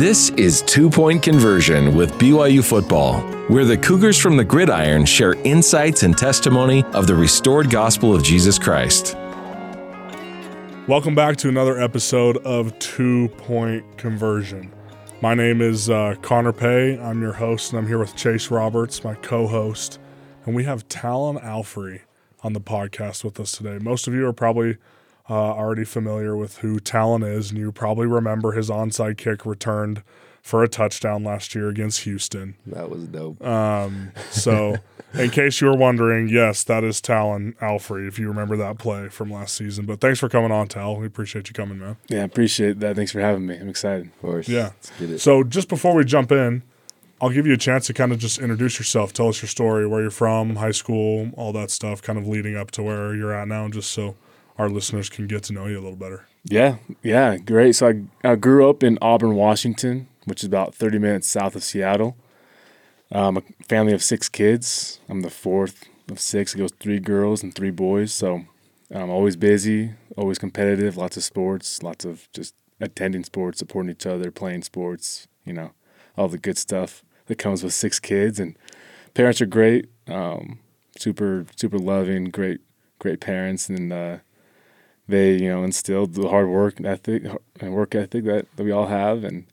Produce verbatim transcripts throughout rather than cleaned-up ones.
This is Two Point Conversion with B Y U Football, where the Cougars from the Gridiron share insights and testimony of the restored gospel of Jesus Christ. Welcome back to another episode of Two Point Conversion. My name is uh, Connor Pay. I'm your host, and I'm here with Chase Roberts, my co-host. And we have Talon Alfrey on the podcast with us today. Most of you are probably uh, already familiar with who Talon is, and you probably remember his onside kick returned for a touchdown last year against Houston. That was dope. Um, so, in case you were wondering, yes, that is Talon Alfrey, if you remember that play from last season. But thanks for coming on, Tal. We appreciate you coming, man. Yeah, appreciate that. Thanks for having me. I'm excited. Of course. Yeah. Let's get it. So, just before we jump in, I'll give you a chance to kind of just introduce yourself. Tell us your story, where you're from, high school, all that stuff, kind of leading up to where you're at now, just so our listeners can get to know you a little better. Yeah, yeah, great. So I, I grew up in Auburn, Washington, which is about thirty minutes south of Seattle. Um, a family of six kids. I'm the fourth of six. It goes three girls and three boys. So I'm always busy, always competitive, lots of sports, lots of just attending sports, supporting each other, playing sports, you know, all the good stuff that comes with six kids. And parents are great, um, super, super loving, great, great parents. And uh, they, you know, instilled the hard work ethic and work ethic that, that we all have. And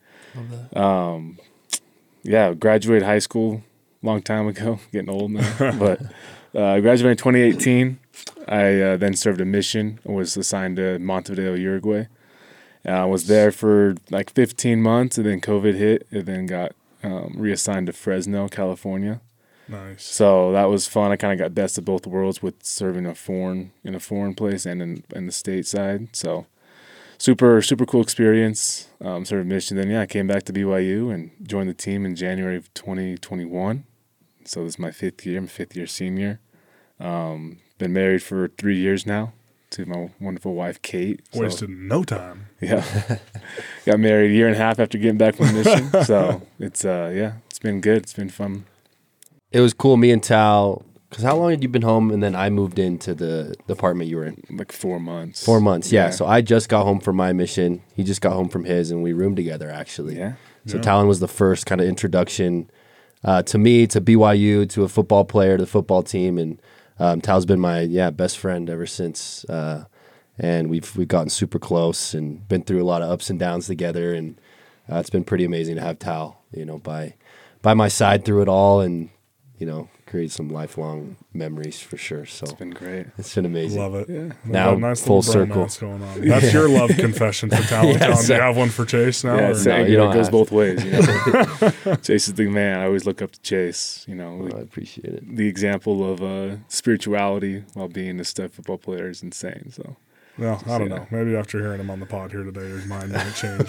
um, yeah, graduated high school a long time ago, getting old now. But uh, I graduated in twenty eighteen. I uh, then served a mission. I was assigned to Montevideo, Uruguay. Uh, I was there for like fifteen months, and then COVID hit, and then got um, reassigned to Fresno, California. Nice. So that was fun. I kind of got best of both worlds with serving a foreign in a foreign place and in, in the stateside. So super super cool experience. Um, served a mission. Then yeah, I came back to B Y U and joined the team in January of twenty twenty-one. So this is my fifth year. I'm a fifth year senior. Um, been married for three years now to my wonderful wife Kate. So, Wasted no time. yeah, got married a year and a half after getting back from the mission. So it's uh yeah, it's been good. It's been fun. It was cool, me and Tal, because how long had you been home? And then I moved into the, the apartment you were in. Like four months. Four months, yeah. yeah. So I just got home from my mission. He just got home from his, and we roomed together, actually. Yeah. So yeah. Talon was the first kind of introduction uh, to me, to B Y U, to a football player, to the football team. And um, Tal's been my, yeah, best friend ever since. Uh, and we've we've gotten super close and been through a lot of ups and downs together. And uh, it's been pretty amazing to have Tal, you know, by by my side through it all. And you know, create some lifelong memories for sure. So it's been great. It's been amazing. Love it. Yeah. Now nice full circle. Going on. That's your love confession for Talon. Yeah, Talon, do you have one for Chase now? Yeah, or? it's No, no, you you know, don't it goes have both ways. You know? Chase is the man. I always look up to Chase. You know, Oh, I appreciate it. the example of uh, spirituality while being a stud football player is insane. So. Well, I don't Yeah. know. Maybe after hearing him on the pod here today, your mind might change.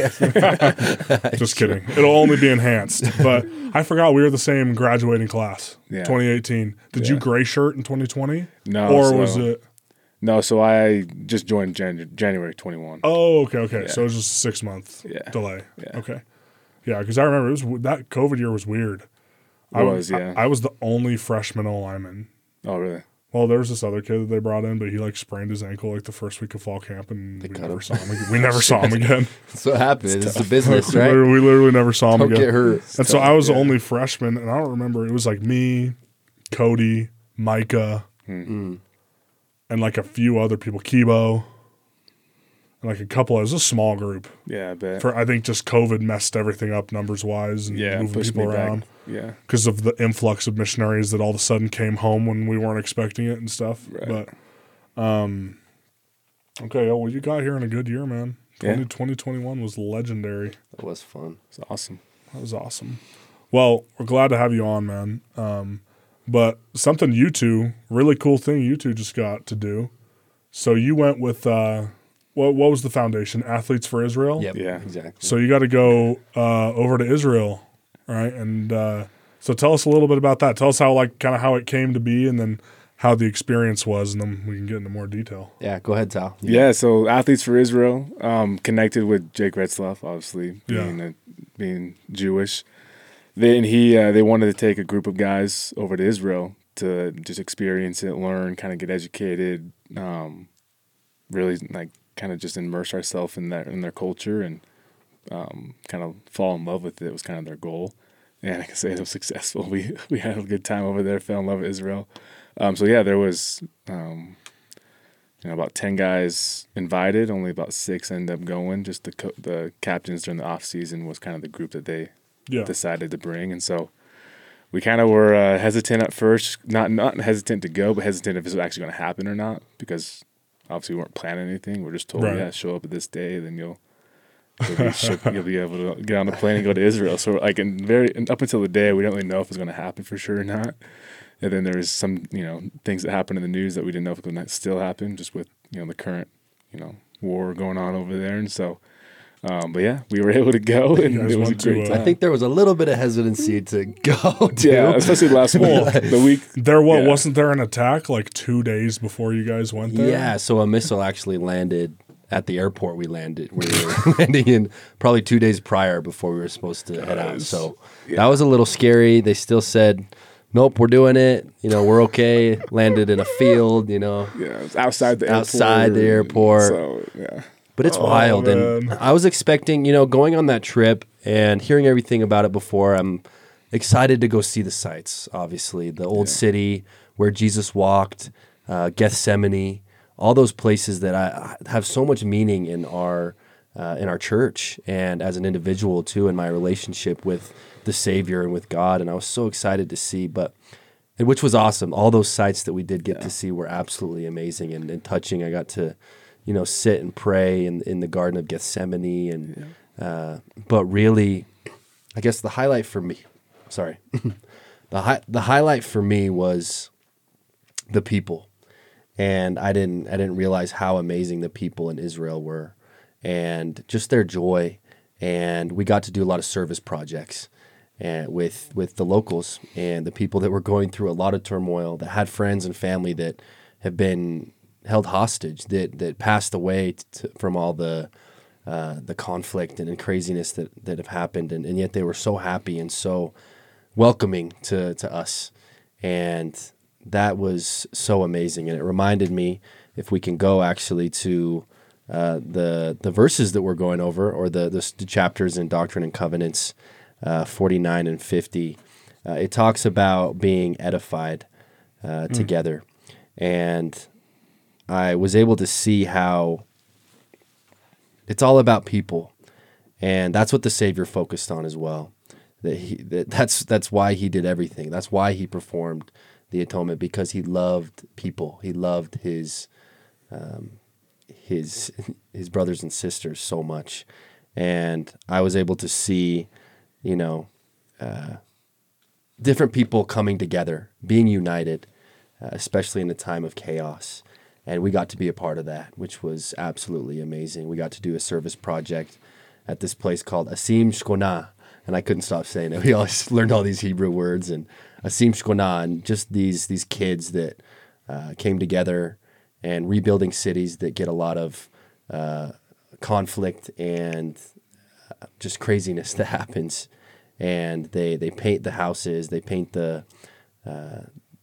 Just kidding. It'll only be enhanced. But I forgot we were the same graduating class, Yeah. twenty eighteen. Did you Yeah. gray shirt in twenty twenty? No, Or so- was it? No, so I just joined Jan- January twenty-one. Oh, okay, okay. Yeah. So it was just a six-month Yeah. delay. Yeah. Okay. Yeah, because I remember it was that COVID year was weird. I was, yeah. I, I was the only freshman O-lineman. Oh, really? Well, there was this other kid that they brought in, but he like sprained his ankle like the first week of fall camp, and we cut never him. saw him. Again. We never saw him again. That's what happened. It's, a business, we, right? literally, we literally never saw him Don't again. get hurt. And so I was the yeah. only freshman, and I don't remember. It was like me, Cody, Micah, Mm. and like a few other people, Kibo, and like a couple. It was a small group. Yeah, I bet. For I think just COVID messed everything up numbers wise and yeah, moving pushed people me around back. Yeah. because of the influx of missionaries that all of a sudden came home when we weren't expecting it and stuff. Right. But um, okay, well, you got here in a good year, man. Yeah. twenty twenty-one was legendary. That was fun. It's awesome. That was awesome. Well, we're glad to have you on, man. Um, but something you two, really cool thing you two just got to do. So you went with, uh, what, what was the foundation? Athletes for Israel? Yep. Yeah. Exactly. So you got to go uh, over to Israel, right? And uh, so tell us a little bit about that. Tell us how, like, kind of how it came to be and then how the experience was, and then we can get into more detail. Yeah, go ahead, Tal. Yeah, so Athletes for Israel, um, connected with Jake Retzlaff, obviously, being Yeah. a, being Jewish. Then he uh, they wanted to take a group of guys over to Israel to just experience it, learn, kind of get educated, um, really like kind of just immerse ourselves in their in their culture and um, kind of fall in love with it was kind of their goal. And I can say it was successful. We we had a good time over there, fell in love with Israel. Um, so yeah, there was um, you know about ten guys invited, only about six ended up going. Just the co- the captains during the off season was kind of the group that they Yeah. decided to bring, and so we kind of were uh, hesitant at first, not not hesitant to go, but hesitant if this was actually going to happen or not, because obviously we weren't planning anything. We're just told, Right. yeah, show up at this day, then you'll you'll be, show, you'll be able to get on the plane and go to Israel. So like in very and up until the day, we don't really know if it's going to happen for sure or not. And then there was some you know things that happened in the news that we didn't know if it was going to still happen, just with you know the current you know war going on over there, and so. Um, but yeah, we were able to go, and guys it was a went to, great uh, time. I think there was a little bit of hesitancy to go to. yeah, especially the last week. The week There what Yeah. wasn't there an attack like two days before you guys went there? Yeah, so a missile actually landed at the airport we landed. We were landing in probably two days prior before we were supposed to head out. Guys, So that was a little scary. They still said, nope, we're doing it. You know, we're okay. Landed in a field, you know. Yeah, it was outside the Outside the airport. airport. So yeah, But it's Oh, wild. man. And I was expecting, you know, going on that trip and hearing everything about it before, I'm excited to go see the sights, obviously. The old city where Jesus walked, uh, Gethsemane, all those places that I, I have so much meaning in our uh, in our church and as an individual too, in my relationship with the Savior and with God. And I was so excited to see, but and which was awesome. All those sights that we did get to see were absolutely amazing and, and touching. I got to you know, sit and pray in in the Garden of Gethsemane, and uh, but really, I guess the highlight for me, sorry, the hi- the highlight for me was the people, and I didn't I didn't realize how amazing the people in Israel were, and just their joy, and we got to do a lot of service projects, and with with the locals and the people that were going through a lot of turmoil, that had friends and family that have been held hostage, that that passed away t- from all the uh, the conflict and, and craziness that, that have happened, and, and yet they were so happy and so welcoming to, to us, and that was so amazing. And it reminded me, if we can go actually to uh, the the verses that we're going over, or the the, the chapters in Doctrine and Covenants, uh, forty-nine and fifty, uh, it talks about being edified uh, together, and I was able to see how it's all about people, and that's what the Savior focused on as well. That he, that that's that's why he did everything. That's why he performed the atonement, because he loved people. He loved his um, his his brothers and sisters so much, and I was able to see, you know, uh, different people coming together, being united, uh, especially in a time of chaos. And we got to be a part of that, which was absolutely amazing. We got to do a service project at this place called Asim Shkona, and I couldn't stop saying it. We always learned all these Hebrew words, and Asim Shkona, and just these these kids that uh, came together and rebuilding cities that get a lot of uh, conflict and uh, just craziness that happens. And they, they paint the houses, they paint the uh,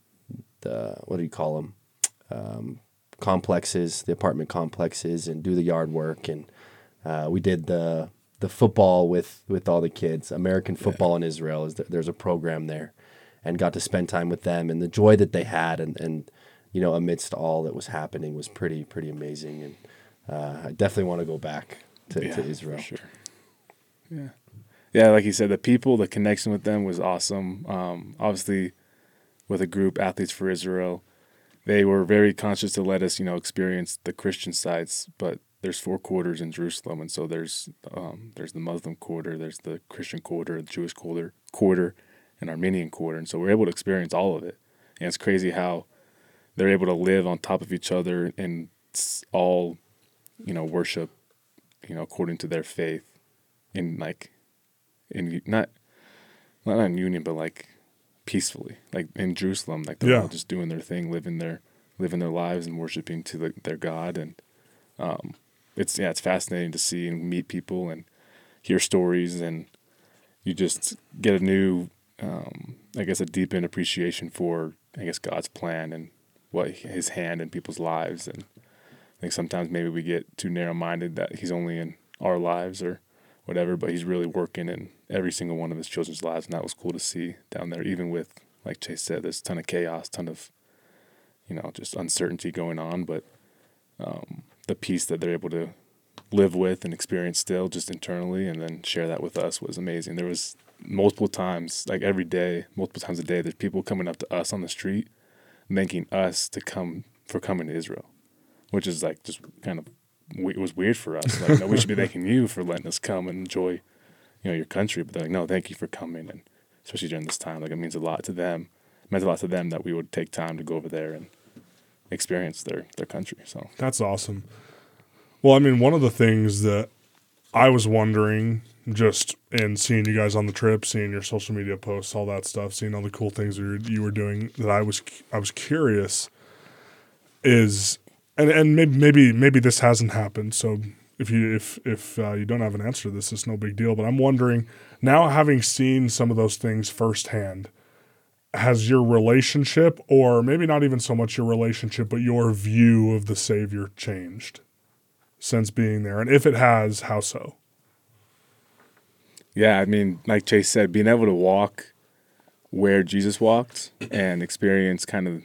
the what do you call them? Um, complexes, the apartment complexes, and do the yard work. And uh, we did the the football with, with all the kids. American football yeah. in Israel, is th- there's a program there, and got to spend time with them, and the joy that they had, and, and you know, amidst all that was happening, was pretty pretty amazing. And uh, I definitely want to go back to, yeah, to Israel. For sure. Yeah, yeah. Like you said, the people, the connection with them was awesome. Um, obviously, with a group, Athletes for Israel, they were very conscious to let us, you know, experience the Christian sites, but there's four quarters in Jerusalem, and so there's um, there's the Muslim quarter, there's the Christian quarter, the Jewish quarter, quarter, and Armenian quarter, and so we're able to experience all of it. And it's crazy how they're able to live on top of each other and all, you know, worship, you know, according to their faith, in like, in not not in union, but like peacefully, like in Jerusalem, like they're yeah. all just doing their thing, living their living their lives and worshiping to the, their God. And um, it's yeah, it's fascinating to see and meet people and hear stories, and you just get a new, um, I guess, a deepened appreciation for, I guess, God's plan and what His hand in people's lives. And I think sometimes maybe we get too narrow-minded that He's only in our lives or whatever, but he's really working in every single one of his children's lives, and that was cool to see down there. Even with, like Chase said, there's a ton of chaos, ton of, you know, just uncertainty going on, but um, the peace that they're able to live with and experience still just internally, and then share that with us was amazing. There was multiple times, like every day, multiple times a day, there's people coming up to us on the street, thanking us to come for coming to Israel, which is like just kind of, it was weird for us. Like, no, we should be thanking you for letting us come and enjoy, you know, your country. But they're like, no, thank you for coming, and especially during this time, like it means a lot to them. It meant a lot to them that we would take time to go over there and experience their their country. So that's awesome. Well, I mean, one of the things that I was wondering, just in seeing you guys on the trip, seeing your social media posts, all that stuff, seeing all the cool things that you were, you were doing, that I was I was curious is, and and maybe maybe maybe this hasn't happened. So if you if if uh, you don't have an answer to this, it's no big deal. But I'm wondering now, having seen some of those things firsthand, has your relationship, or maybe not even so much your relationship, but your view of the Savior changed since being there? And if it has, how so? Yeah, I mean, like Chase said, being able to walk where Jesus walked and experience kind of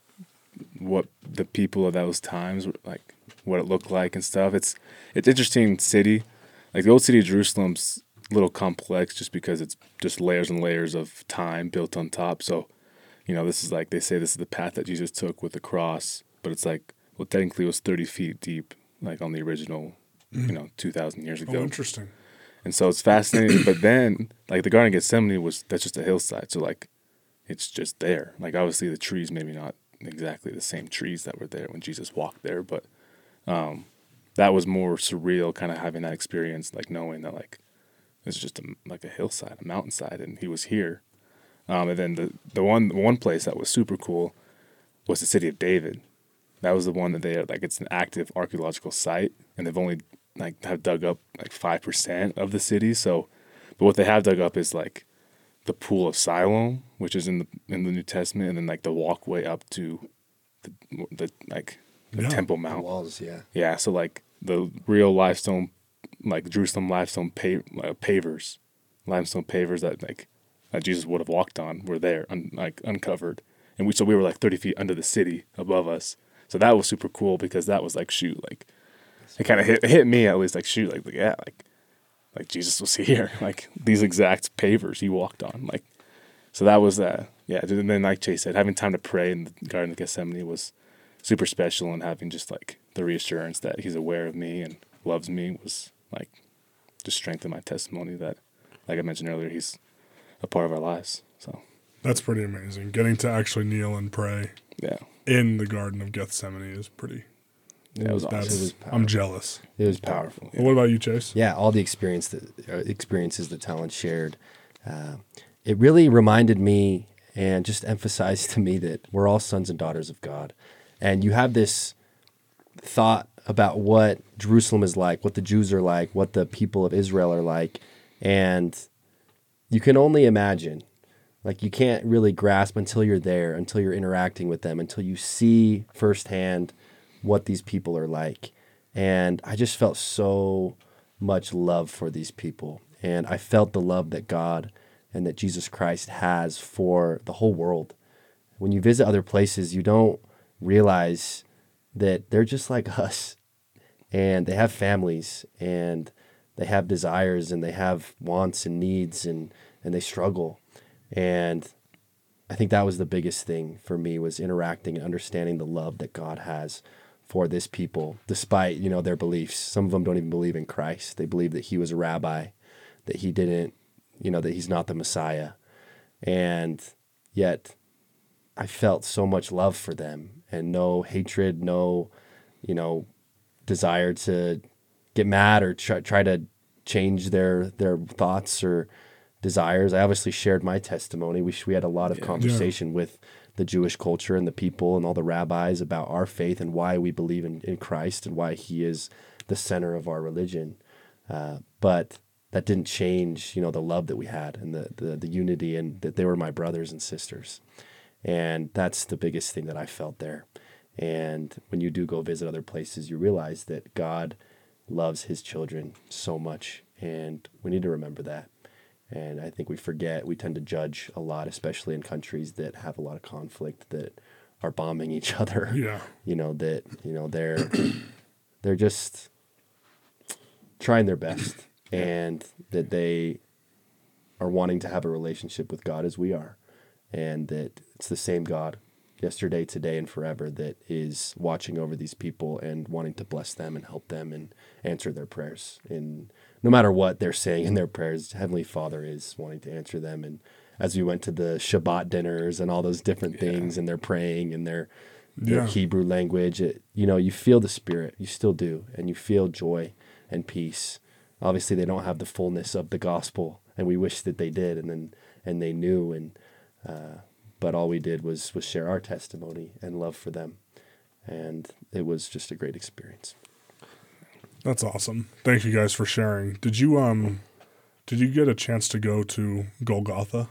what the people of those times, like what it looked like and stuff. It's it's interesting city. Like the old city of Jerusalem's a little complex just because it's just layers and layers of time built on top. So, you know, this is like, they say this is the path that Jesus took with the cross, but it's like, well, technically it was thirty feet deep, like on the original, mm. you know, two thousand years ago. Oh, interesting. And so it's fascinating. But then, like the Garden of Gethsemane was, that's just a hillside. So like, it's just there. Like obviously the trees, maybe not exactly the same trees that were there when Jesus walked there, but um, that was more surreal, kind of having that experience, like knowing that like, it's just a, like a hillside, a mountainside, and he was here. Um, and then the, the one one place that was super cool was the city of David. That was the one that they, like, it's an active archaeological site, and they've only like have dug up like five percent of the city. So, but what they have dug up is like the pool of Siloam, which is in the in the New Testament, and then like the walkway up to the, the like the yeah, Temple Mount. The walls, yeah. Yeah, so like the real limestone, like Jerusalem limestone pa- uh, pavers, limestone pavers that like that Jesus would have walked on were there, un- like uncovered, and we so we were like thirty feet under the city above us. So that was super cool because that was like shoot, like it kind of hit it hit me at least, like shoot, like yeah, like like Jesus was here, like these exact pavers he walked on, like so that was uh yeah. And then like Chase said, having time to pray in the Garden of Gethsemane was super special, and having just like the reassurance that he's aware of me and loves me was like just strengthened my testimony that, like I mentioned earlier, he's a part of our lives. So that's pretty amazing. Getting to actually kneel and pray yeah in the Garden of Gethsemane is pretty. Yeah, it was awesome. That's, It was I'm jealous. It was powerful. powerful. Well, what about you, Chase? Yeah, all the experience that, uh, experiences that Talon shared, uh, it really reminded me and just emphasized to me that we're all sons and daughters of God. And you have this thought about what Jerusalem is like, what the Jews are like, what the people of Israel are like, and you can only imagine. Like, you can't really grasp until you're there, until you're interacting with them, until you see firsthand what these people are like. And I just felt so much love for these people. And I felt the love that God and that Jesus Christ has for the whole world. When you visit other places, you don't realize that they're just like us. And they have families, and they have desires, and they have wants and needs, and, and they struggle. And I think that was the biggest thing for me, was interacting and understanding the love that God has for this people, despite, you know, their beliefs. Some of them don't even believe in Christ. They believe that he was a rabbi, that he didn't, you know, that he's not the Messiah. And yet I felt so much love for them, and no hatred, no, you know, desire to get mad or try, try to change their, their thoughts or desires. I obviously shared my testimony. We we had a lot of Yeah. conversation yeah. with the Jewish culture and the people and all the rabbis about our faith and why we believe in, in Christ and why he is the center of our religion. Uh, but that didn't change, you know, the love that we had and the, the, the unity, and that they were my brothers and sisters. And that's the biggest thing that I felt there. And when you do go visit other places, you realize that God loves his children so much. And we need to remember that. And I think we forget, we tend to judge a lot, especially in countries that have a lot of conflict, that are bombing each other. Yeah. You know, that, you know, they're they're just trying their best, and that they are wanting to have a relationship with God as we are. And that it's the same God yesterday, today, and forever that is watching over these people and wanting to bless them and help them and answer their prayers. And no matter what they're saying in their prayers, Heavenly Father is wanting to answer them. And as we went to the Shabbat dinners and all those different Yeah. things, and they're praying in their, their Yeah. Hebrew language, it, you know, you feel the Spirit. You still do. And you feel joy and peace. Obviously, they don't have the fullness of the gospel, and we wish that they did, and then and they knew. And uh, but all we did was was share our testimony and love for them, and it was just a great experience. That's awesome. Thank you guys for sharing. Did you um did you get a chance to go to Golgotha?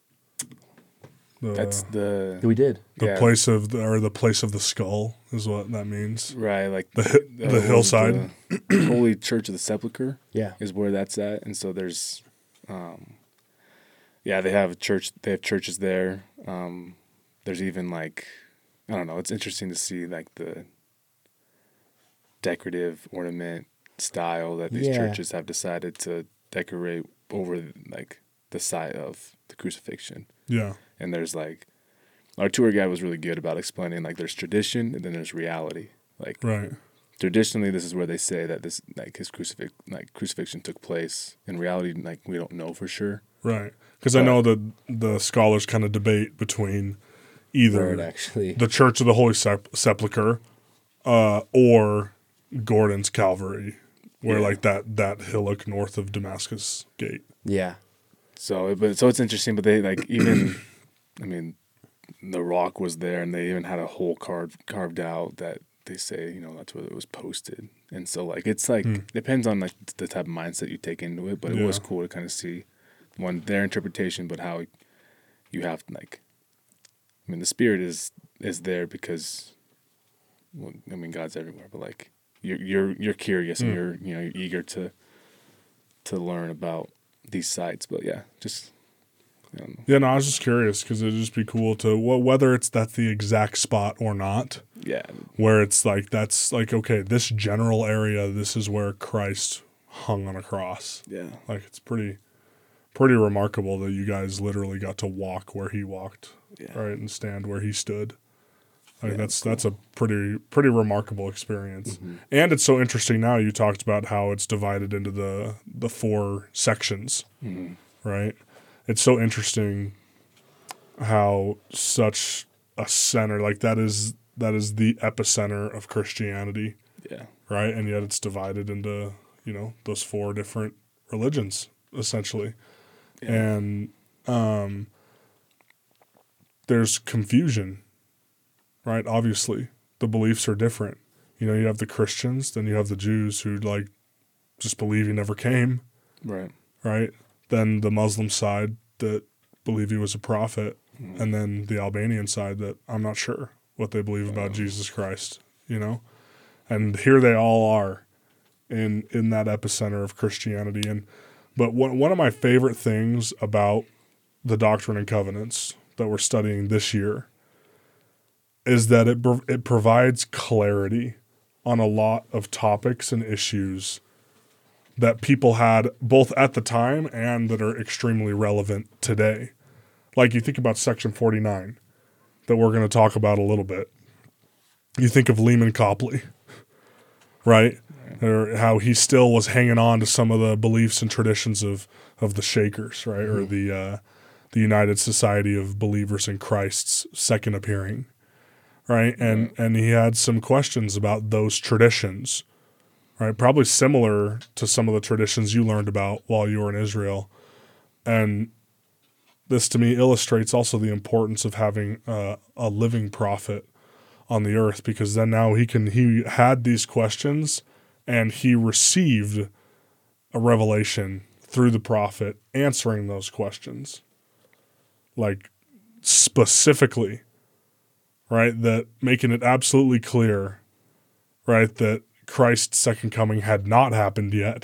The, That's the We did. the yeah, place of the, or the place of the skull is what that means. right, like The hi- the hillside. the Holy Church of the Sepulchre Yeah. is where that's at, and so there's, um, yeah, they have a church. They have churches there. Um, there's even like, I don't know. It's interesting to see like the decorative ornament style that these Yeah. churches have decided to decorate over like the side of the crucifixion. Yeah. And there's like, our tour guide was really good about explaining like there's tradition and then there's reality. Like Right. traditionally, this is where they say that this like his crucifix like crucifixion took place. In reality, like we don't know for sure. Right. Because I know that the scholars kind of debate between either Where it actually. the Church of the Holy Sep- Sepulchre uh, or Gordon's Calvary, where Yeah. like that that hillock north of Damascus Gate. Yeah. So, but so it's interesting. But they like even, I mean, the rock was there, and they even had a hole carved carved out that they say you know that's where it was posted. And so like it's like Hmm. depends on like the type of mindset you take into it. But it was Yeah. cool to kind of see one their interpretation, but how you have like, I mean, the spirit is is there because, well, I mean, God's everywhere, but like you're you're you're curious and Hmm. you're you know you're eager to to learn about these sites. But yeah, just I don't know. Yeah, no, I was just curious because it'd just be cool to wh- whether it's that's the exact spot or not, Yeah, where it's like that's like okay, this general area, this is where Christ hung on a cross. yeah, Like it's pretty, pretty remarkable that you guys literally got to walk where he walked, yeah. right, and stand where he stood. Like Yeah, that's cool. that's a pretty pretty remarkable experience, Mm-hmm. and it's so interesting now. You talked about how it's divided into the the four sections, Mhm. right? It's so interesting how such a center like that is that is the epicenter of Christianity, Yeah, right? And yet it's divided into, you know, those four different religions essentially. Yeah. And um there's confusion, right? Obviously, the beliefs are different. You know, you have the Christians, then you have the Jews who like just believe he never came, right. right? Then the Muslim side that believe he was a prophet, Mhm. and then the Albanian side that I'm not sure what they believe about Oh. Jesus Christ, you know? And here they all are in in that epicenter of Christianity. And but one one of my favorite things about the Doctrine and Covenants that we're studying this year is that it prov- it provides clarity on a lot of topics and issues that people had both at the time and that are extremely relevant today. Like you think about Section forty-nine that we're going to talk about a little bit. You think of Lehman Copley, right? Or how he still was hanging on to some of the beliefs and traditions of, of the Shakers, right? Or the uh, the United Society of Believers in Christ's second appearing, right? And and he had some questions about those traditions, right? Probably similar to some of the traditions you learned about while you were in Israel. And this to me illustrates also the importance of having uh, a living prophet on the earth, because then now he can he had these questions and he received a revelation through the prophet answering those questions, like specifically, right? That making it absolutely clear, right, that Christ's second coming had not happened yet,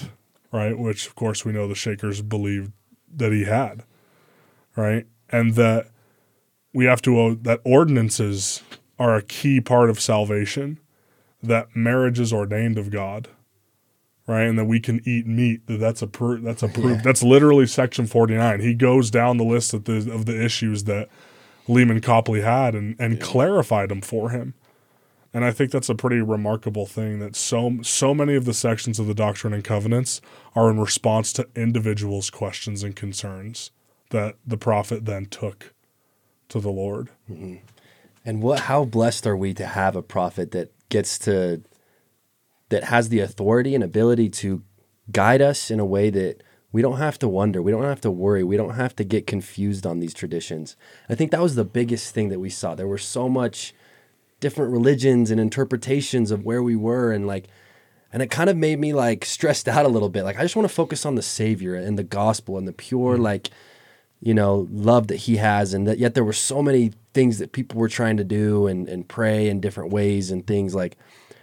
right? Which, of course, we know the Shakers believed that he had, right? And that we have to, uh, that ordinances are a key part of salvation, that marriage is ordained of God, right? And that we can eat meat. That that's a proof. That's a proof. Yeah. That's literally section forty-nine. He goes down the list of the of the issues that Lehman Copley had and, and yeah. clarified them for him. And I think that's a pretty remarkable thing, that so so many of the sections of the Doctrine and Covenants are in response to individuals' questions and concerns that the prophet then took to the Lord. Mm-hmm. And what? How blessed are we to have a prophet that gets to, that has the authority and ability to guide us in a way that we don't have to wonder, we don't have to worry, we don't have to get confused on these traditions. I think that was the biggest thing that we saw. There were so much different religions and interpretations of where we were, and like, and it kind of made me like stressed out a little bit. Like, I just want to focus on the Savior and the gospel and the pure, mm-hmm. like, you know, love that he has. And that yet there were so many things that people were trying to do and, and pray in different ways and things like,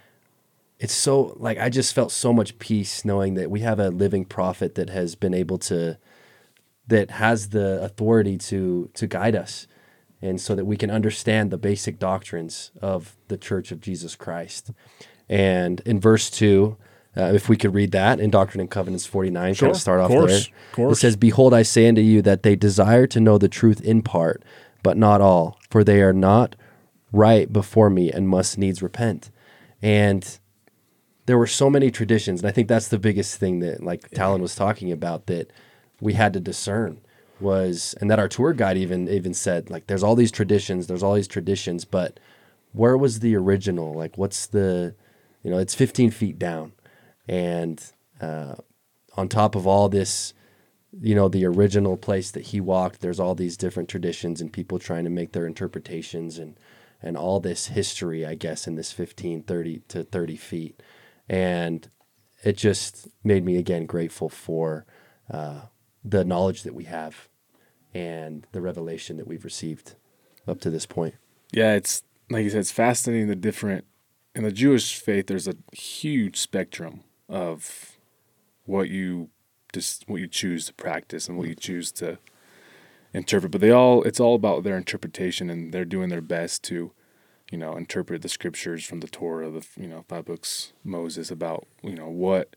it's so like, I just felt so much peace knowing that we have a living prophet that has been able to, that has the authority to, to guide us. And so that we can understand the basic doctrines of the Church of Jesus Christ. And in verse two, uh, if we could read that in Doctrine and Covenants forty-nine, sure, kind of start off course, there. Of course. It says, "Behold, I say unto you that they desire to know the truth in part, but not all, for they are not right before me and must needs repent." And there were so many traditions. And I think that's the biggest thing that, like Talon was talking about, that we had to discern. Was, and that our tour guide even even said, like, there's all these traditions, there's all these traditions, but where was the original? Like, what's the, you know, it's fifteen feet down. And uh, on top of all this, you know, the original place that he walked, there's all these different traditions and people trying to make their interpretations and, and all this history, I guess, in this fifteen, thirty to thirty feet. And it just made me, again, grateful for uh, the knowledge that we have and the revelation that we've received up to this point. Yeah, it's like you said, it's fascinating the different, in the Jewish faith, there's a huge spectrum of what you just what you choose to practice and what you choose to interpret. But they all, it's all about their interpretation, and they're doing their best to, you know, interpret the scriptures from the Torah, the, you know, five books Moses, about, you know, what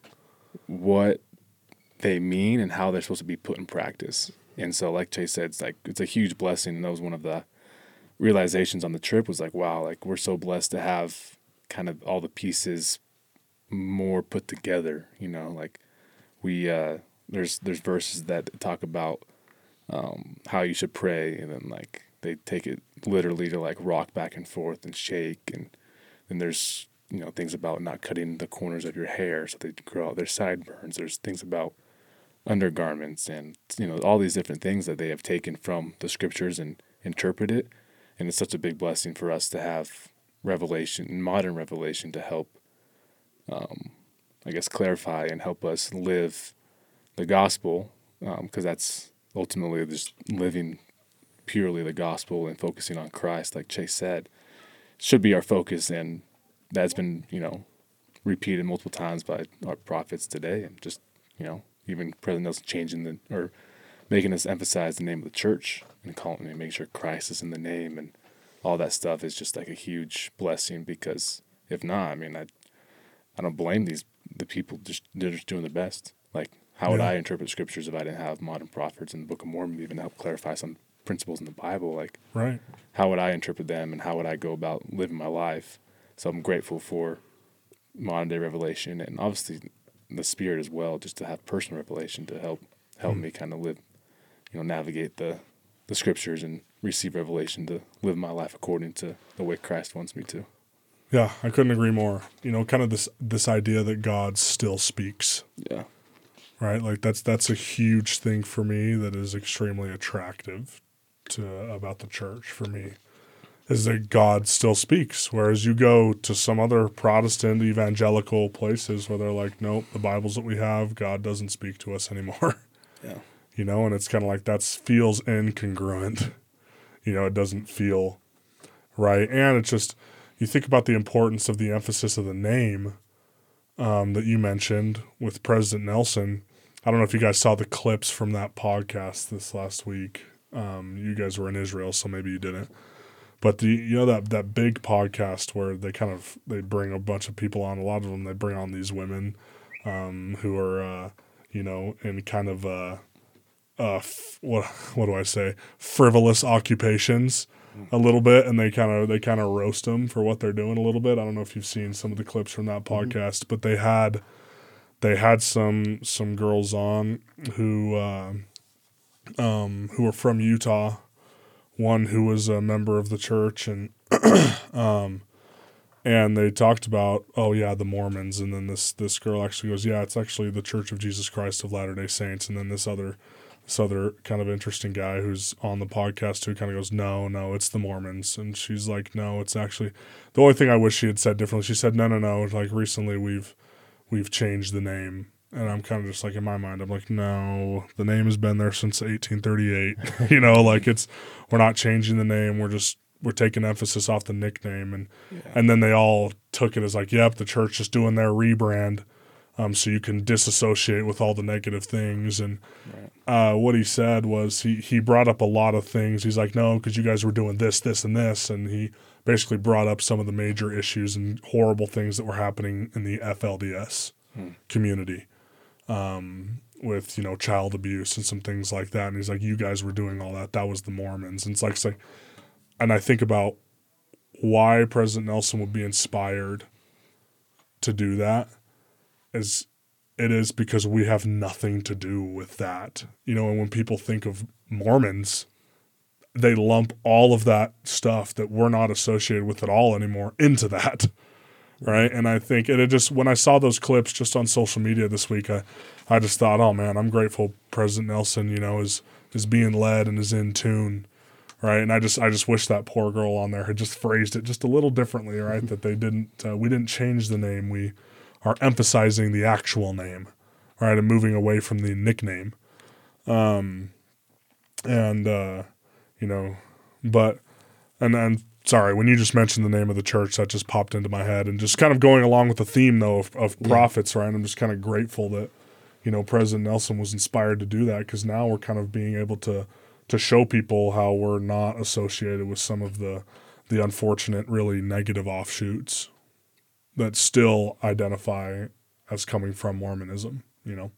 what they mean and how they're supposed to be put in practice. And so, like Chase said, it's like, it's a huge blessing. And that was one of the realizations on the trip, was like, wow, like, we're so blessed to have kind of all the pieces more put together, you know, like we, uh, there's, there's verses that talk about, um, how you should pray. And then like, they take it literally to like rock back and forth and shake. And then there's, you know, things about not cutting the corners of your hair so they grow out their sideburns. There's things about undergarments and, you know, all these different things that they have taken from the scriptures and interpret it. And it's such a big blessing for us to have revelation, modern revelation, to help, um, I guess, clarify and help us live the gospel, because um, that's ultimately just living purely the gospel and focusing on Christ, like Chase said, should be our focus. And that's been, you know, repeated multiple times by our prophets today. And just, you know, even President Nelson changing the, or making us emphasize the name of the church and calling and making sure Christ is in the name, and all that stuff is just like a huge blessing. Because if not, I mean, I, I don't blame these, the people, just, they're just doing their best. Like, how would yeah. I interpret scriptures if I didn't have modern prophets in the Book of Mormon even help clarify some principles in the Bible? Like, right. How would I interpret them, and how would I go about living my life? So I'm grateful for modern day revelation, and obviously the Spirit as well, just to have personal revelation to help help mm. me kind of live, you know, navigate the, the scriptures and receive revelation to live my life according to the way Christ wants me to. Yeah, I couldn't agree more. You know, kind of this this idea that God still speaks. Yeah. Right? Like that's that's a huge thing for me that is extremely attractive to about the church for me, is that God still speaks. Whereas you go to some other Protestant evangelical places where they're like, nope, the Bibles that we have, God doesn't speak to us anymore. Yeah. You know, and it's kind of like that feels incongruent. You know, it doesn't feel right. And it's just, you think about the importance of the emphasis of the name um, that you mentioned with President Nelson. I don't know if you guys saw the clips from that podcast this last week. Um, you guys were in Israel, so maybe you didn't. But the you know that that big podcast where they kind of they bring a bunch of people on. A lot of them they bring on these women um, who are uh, you know in kind of uh, uh, f- what what do I say frivolous occupations a little bit, and they kind of they kind of roast them for what they're doing a little bit. I don't know if you've seen some of the clips from that podcast, mm-hmm. but they had they had some some girls on who uh, um, who were from Utah. One who was a member of the church, and um, and they talked about, oh yeah, the Mormons, and then this this girl actually goes, yeah, it's actually the Church of Jesus Christ of Latter-day Saints, and then this other this other kind of interesting guy who's on the podcast who kind of goes, no, no, it's the Mormons, and she's like, no, it's actually the only thing I wish she had said differently. She said, no, no, no, like recently we've we've changed the name. And I'm kind of just like, in my mind, I'm like, no, the name has been there since eighteen thirty-eight. You know, like it's, we're not changing the name. We're just, we're taking emphasis off the nickname. And yeah. and then they all took it as like, yep, the church is doing their rebrand um, so you can disassociate with all the negative things. And right. uh, what he said was he, he brought up a lot of things. He's like, no, because you guys were doing this, this, and this. And he basically brought up some of the major issues and horrible things that were happening in the F L D S hmm. community. Um, with, you know, child abuse and some things like that. And he's like, you guys were doing all that. That was the Mormons. And it's like, it's like, and I think about why President Nelson would be inspired to do that is it is because we have nothing to do with that. You know, and when people think of Mormons, they lump all of that stuff that we're not associated with at all anymore into that. Right. And I think and it just when I saw those clips just on social media this week, I, I just thought, oh, man, I'm grateful President Nelson, you know, is is being led and is in tune. Right. And I just I just wish that poor girl on there had just phrased it just a little differently. Right. That they didn't uh, we didn't change the name. We are emphasizing the actual name. Right. And moving away from the nickname. Um, and, uh, you know, but and then. Sorry, when you just mentioned the name of the church, that just popped into my head. And just kind of going along with the theme, though, of, of yeah. prophets, right? I'm just kind of grateful that, you know, President Nelson was inspired to do that because now we're kind of being able to to show people how we're not associated with some of the the unfortunate, really negative offshoots that still identify as coming from Mormonism, you know.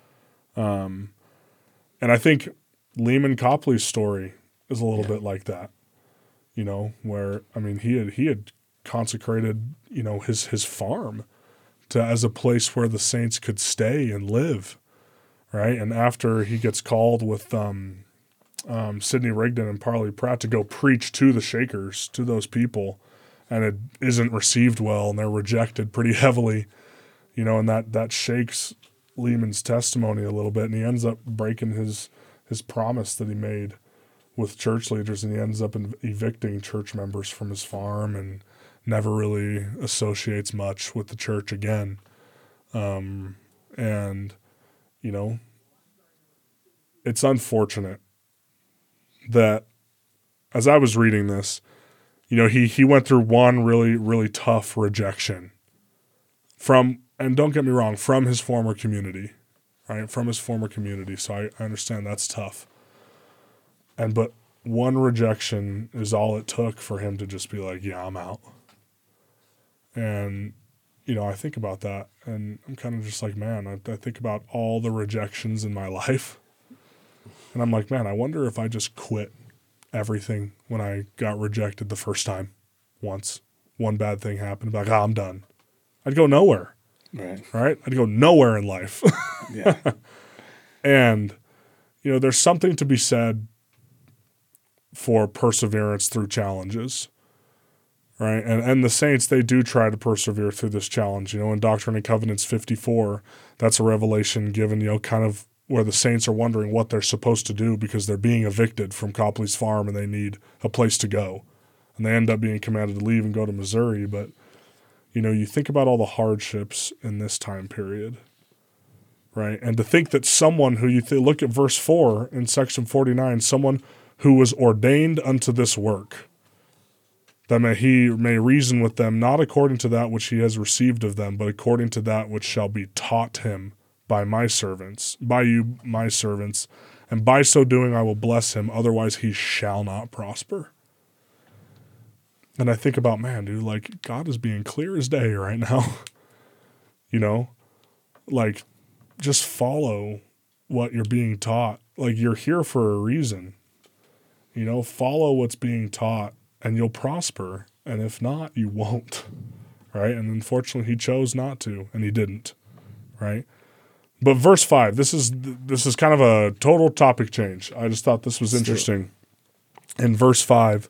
Um, and I think Lehman Copley's story is a little yeah. bit like that. You know, where I mean, he had he had consecrated, you know, his his farm to as a place where the saints could stay and live, right? And after he gets called with um, um, Sidney Rigdon and Parley Pratt to go preach to the Shakers, to those people, and it isn't received well, and they're rejected pretty heavily, you know, and that that shakes Lehman's testimony a little bit, and he ends up breaking his his promise that he made with church leaders, and he ends up evicting church members from his farm and never really associates much with the church again. Um, and, you know, it's unfortunate that as I was reading this, you know, he, he went through one really, really tough rejection from, and don't get me wrong, from his former community, right? From his former community. So I, I understand that's tough. And but one rejection is all it took for him to just be like, yeah, I'm out. And, you know, I think about that, and I'm kind of just like, man, I, I think about all the rejections in my life. And I'm like, man, I wonder if I just quit everything when I got rejected the first time once. One bad thing happened. I'd be like, oh, I'm done. I'd go nowhere. Right. Right? I'd go nowhere in life. Yeah. And, you know, there's something to be said for perseverance through challenges, right? And and the saints, they do try to persevere through this challenge. You know, in Doctrine and Covenants fifty-four, that's a revelation given, you know, kind of where the saints are wondering what they're supposed to do because they're being evicted from Copley's farm and they need a place to go. And they end up being commanded to leave and go to Missouri. But, you know, you think about all the hardships in this time period, right? And to think that someone who you th- look at verse four in section forty-nine, someone who was ordained unto this work that may he may reason with them, not according to that which he has received of them, but according to that which shall be taught him by my servants, by you, my servants, and by so doing I will bless him, otherwise he shall not prosper. And I think about, man, dude, like, God is being clear as day right now. You know? Like, just follow what you're being taught. Like, you're here for a reason. You know, follow what's being taught, and you'll prosper. And if not, you won't. Right? And unfortunately, he chose not to, and he didn't. Right? But verse five, this is this is kind of a total topic change. I just thought this was interesting. In verse five,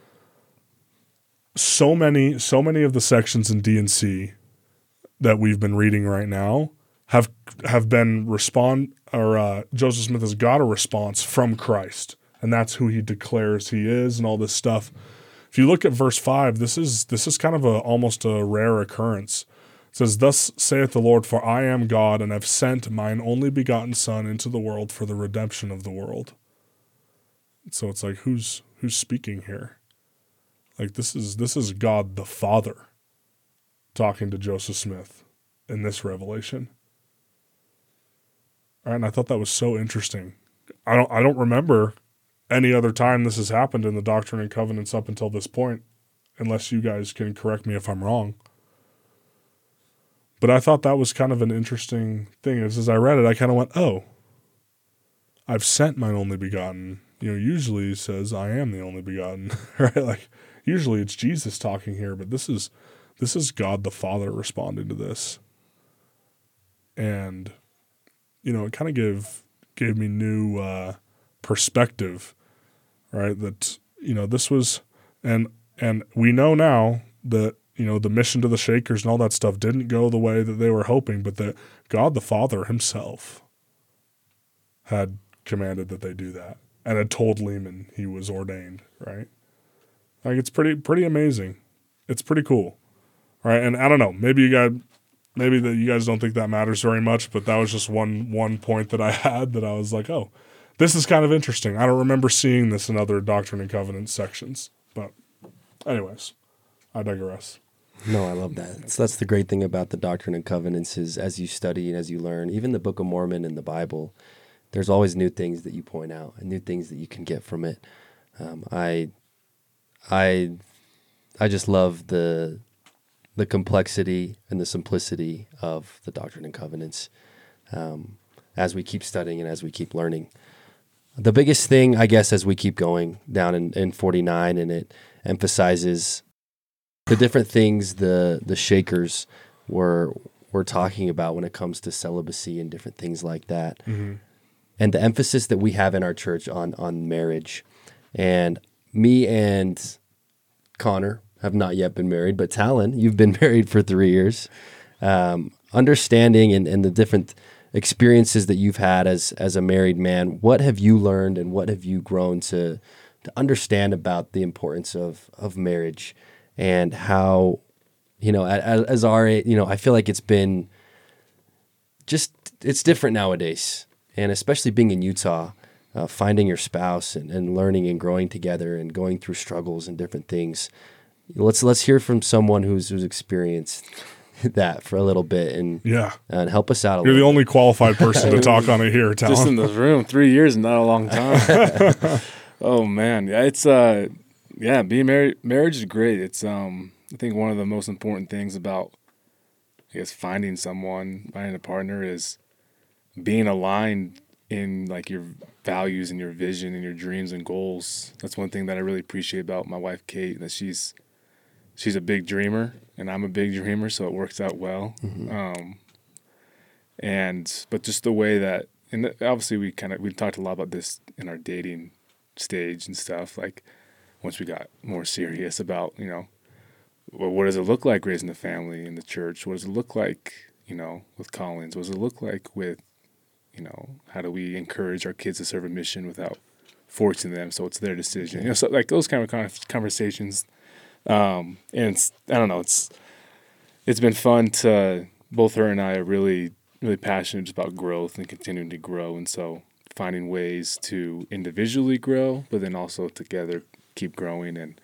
so many so many of the sections in D and C that we've been reading right now have have been respond or uh, Joseph Smith has got a response from Christ, and that's who he declares he is, and all this stuff. If you look at verse five, this is this is kind of a almost a rare occurrence. It says, "Thus saith the Lord, for I am God, and have sent mine only begotten Son into the world for the redemption of the world." So it's like, who's who's speaking here? Like, this is this is God the Father talking to Joseph Smith in this revelation. All right, and I thought that was so interesting. I don't I don't remember any other time this has happened in the Doctrine and Covenants up until this point, unless you guys can correct me if I'm wrong. But I thought that was kind of an interesting thing. As, as I read it, I kind of went, oh, I've sent mine only begotten. You know, usually it says, I am the only begotten, right? Like, usually it's Jesus talking here, but this is this is God the Father responding to this. And, you know, it kind of gave, gave me new uh, perspective, right? That, you know, this was, and and we know now that, you know, the mission to the Shakers and all that stuff didn't go the way that they were hoping, but that God the Father himself had commanded that they do that and had told Lehman he was ordained, right? Like, it's pretty pretty amazing. It's pretty cool, right? And I don't know, maybe you guys, maybe that you guys don't think that matters very much, but that was just one one point that I had that I was like, oh, this is kind of interesting. I don't remember seeing this in other Doctrine and Covenants sections, but anyways, I digress. No, I love that. So that's the great thing about the Doctrine and Covenants is as you study and as you learn, even the Book of Mormon and the Bible, there's always new things that you point out and new things that you can get from it. Um, I, I, I just love the, the complexity and the simplicity of the Doctrine and Covenants um, as we keep studying and as we keep learning. The biggest thing, I guess, as we keep going down in, in forty-nine, and it emphasizes the different things the the Shakers were were talking about when it comes to celibacy and different things like that, mm-hmm. and the emphasis that we have in our church on on marriage. And me and Connor have not yet been married, but Talon, you've been married for three years. Um, understanding and, and the different experiences that you've had as as a married man, what have you learned and what have you grown to to understand about the importance of of marriage? And how, you know, as, as our, you know, I feel like it's been just, it's different nowadays. And especially being in Utah, uh, finding your spouse and, and learning and growing together and going through struggles and different things. Let's let's hear from someone who's who's experienced that for a little bit and yeah, and help us out a You're little. the only qualified person to talk on it here, Talon. Just in this room, three years, not a long time. Oh man, yeah, it's uh. Yeah, being married, marriage is great. It's, um, I think one of the most important things about, I guess, finding someone, finding a partner is being aligned in, like, your values and your vision and your dreams and goals. That's one thing that I really appreciate about my wife, Kate, that she's, she's a big dreamer, and I'm a big dreamer, so it works out well. Mm-hmm. Um, and, but just the way that, and obviously we kind of, we talked a lot about this in our dating stage and stuff, like, once we got more serious about, you know, well, what does it look like raising a family in the church? What does it look like, you know, with Collins? What does it look like with, you know, how do we encourage our kids to serve a mission without forcing them so it's their decision? You know, so like those kind of conversations. Um, and it's, I don't know, it's it's been fun to, both her and I are really, really passionate about growth and continuing to grow. And so finding ways to individually grow, but then also together keep growing and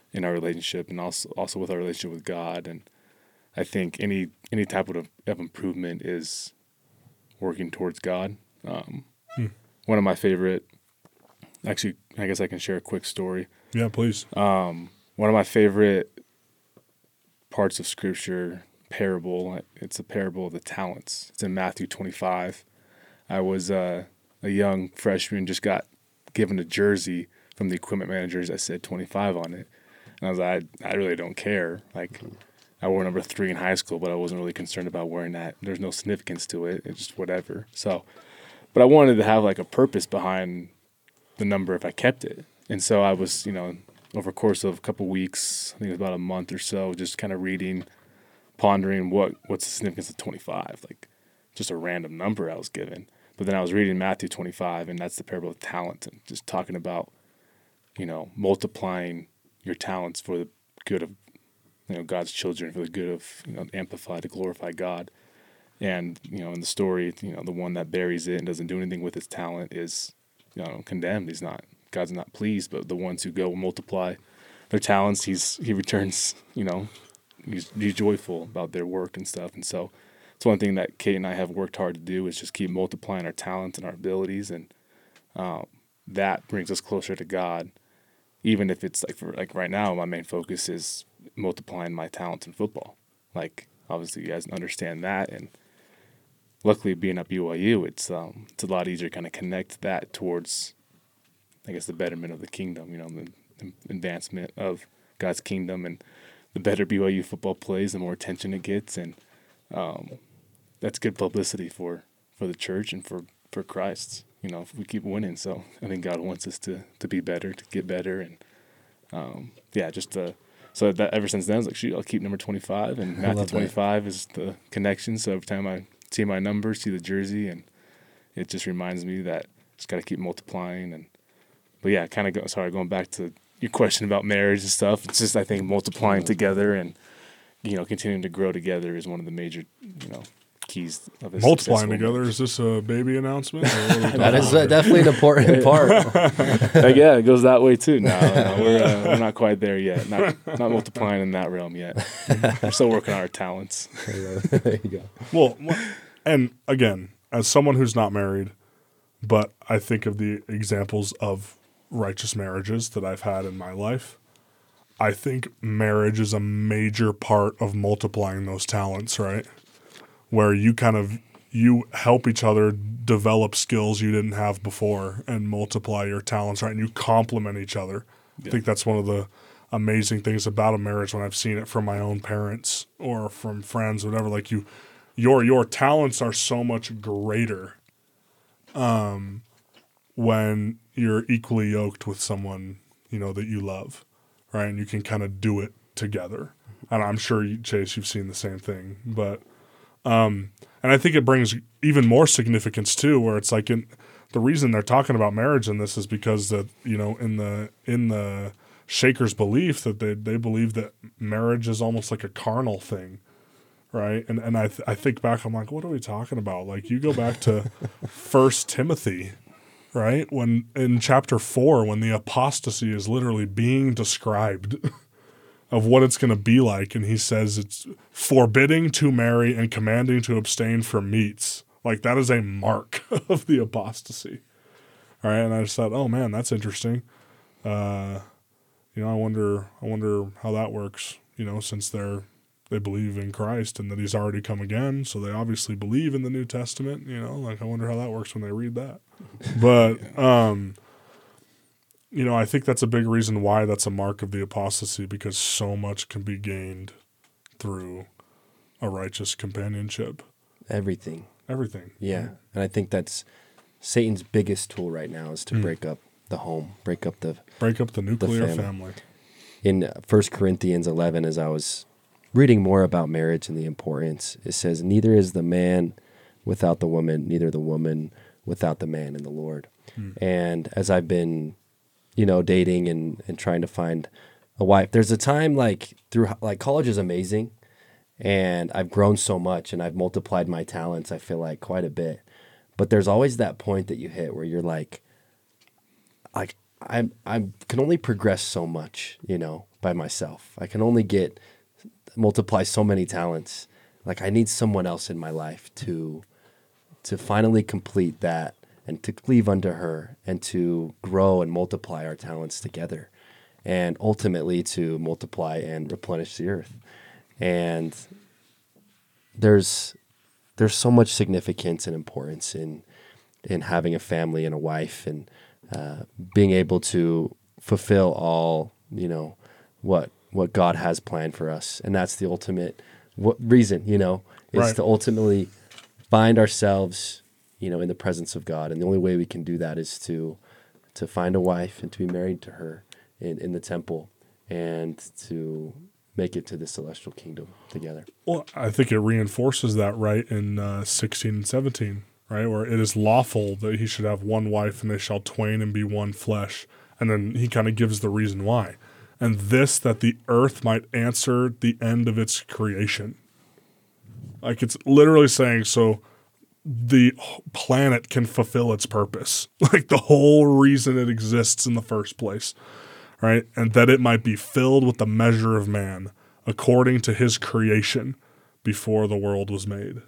in our relationship, and also also with our relationship with God. And I think any any type of, of improvement is working towards God. Um, hmm. One of my favorite, actually, I guess I can share a quick story. Yeah, please. Um, one of my favorite parts of Scripture, parable, it's a parable of the talents. It's in Matthew twenty-five. I was uh, a young freshman, just got given a jersey from the equipment managers that said twenty-five on it. And I was like, I, I really don't care. Like, I wore number three in high school, but I wasn't really concerned about wearing that. There's no significance to it. It's just whatever. So, but I wanted to have like a purpose behind the number if I kept it. And so I was, you know, over a course of a couple of weeks, I think it was about a month or so, just kind of reading, pondering what what's the significance of twenty-five, like just a random number I was given. But then I was reading Matthew twenty-five, and that's the parable of talent, and just talking about, you know, multiplying your talents for the good of, you know, God's children, for the good of, you know, amplify to glorify God. And, you know, in the story, you know, the one that buries it and doesn't do anything with his talent is, you know, condemned. He's not, God's not pleased, but the ones who go multiply their talents, he's, he returns, you know, he's, he's joyful about their work and stuff. And so it's one thing that Kate and I have worked hard to do, is just keep multiplying our talents and our abilities. And um, that brings us closer to God. Even if it's like, for like right now, my main focus is multiplying my talents in football. Like, obviously you guys understand that. And luckily being at B Y U, it's, um, it's a lot easier to kind of connect that towards, I guess, the betterment of the kingdom, you know, the, the advancement of God's kingdom. And the better B Y U football plays, the more attention it gets. And um, that's good publicity for, for the church and for, for Christ, you know, if we keep winning. So I think God wants us to, to be better, to get better. And um, yeah, just to, so that ever since then, I was like, shoot, I'll keep number twenty-five. And Matthew twenty-five that. Is the connection. So every time I see my number, see the jersey, and it just reminds me that just got to keep multiplying. And but yeah, kind of go, sorry, going back to your question about marriage and stuff. It's just, I think, multiplying together and, you know, continuing to grow together is one of the major, you know, keys of a multiplying together. Marriage. Is this a baby announcement? That is uh, definitely an important part. Like, yeah, it goes that way too. No, no we're uh, we're not quite there yet. Not not multiplying in that realm yet. We're still working on our talents. There you go. Well, and again, as someone who's not married, but I think of the examples of righteous marriages that I've had in my life, I think marriage is a major part of multiplying those talents, right? Where you kind of, you help each other develop skills you didn't have before and multiply your talents, right? And you complement each other. Yeah. I think that's one of the amazing things about a marriage when I've seen it from my own parents or from friends, whatever. Like you, your your talents are so much greater um, when you're equally yoked with someone, you know, that you love, right? And you can kind of do it together. And I'm sure, you, Chase, you've seen the same thing, but Um, and I think it brings even more significance too, where it's like in, the reason they're talking about marriage in this is because that, you know, in the in the Shakers' belief that they they believe that marriage is almost like a carnal thing, right? And and I th- I think back, I'm like, what are we talking about? Like, you go back to First Timothy, right? When in chapter four, when the apostasy is literally being described. Of what it's going to be like, and he says it's forbidding to marry and commanding to abstain from meats. Like, that is a mark of the apostasy. All right, and I just thought, oh man, that's interesting. Uh, you know, I wonder, I wonder how that works. You know, since they're they believe in Christ and that He's already come again, so they obviously believe in the New Testament. You know, like I wonder how that works when they read that. But um, you know, I think that's a big reason why that's a mark of the apostasy, because so much can be gained through a righteous companionship. Everything. Everything. Yeah. And I think that's Satan's biggest tool right now is to mm. break up the home, break up the break up the nuclear the family. family. In First Corinthians eleven, as I was reading more about marriage and the importance, it says, neither is the man without the woman, neither the woman without the man in the Lord. Mm. And as I've been you know, dating and, and trying to find a wife. There's a time like through like college is amazing, and I've grown so much and I've multiplied my talents, I feel like, quite a bit. But there's always that point that you hit where you're like, like I'm I'm can only progress so much, you know. by myself. I can only get multiply so many talents. Like I need someone else in my life to to finally complete that and to cleave unto her and to grow and multiply our talents together and ultimately to multiply and replenish the earth. And there's there's so much significance and importance in in having a family and a wife and uh, being able to fulfill all, you know, what what God has planned for us. And that's the ultimate what reason, you know, is Right. to ultimately find ourselves, you know, in the presence of God. And the only way we can do that is to to find a wife and to be married to her in, in the temple and to make it to the celestial kingdom together. Well, I think it reinforces that right in uh, sixteen and seventeen, right? Where it is lawful that he should have one wife and they shall twain and be one flesh. And then he kind of gives the reason why. And this, that the earth might answer the end of its creation. Like it's literally saying, so the planet can fulfill its purpose. Like the whole reason it exists in the first place, right? And that it might be filled with the measure of man according to his creation before the world was made.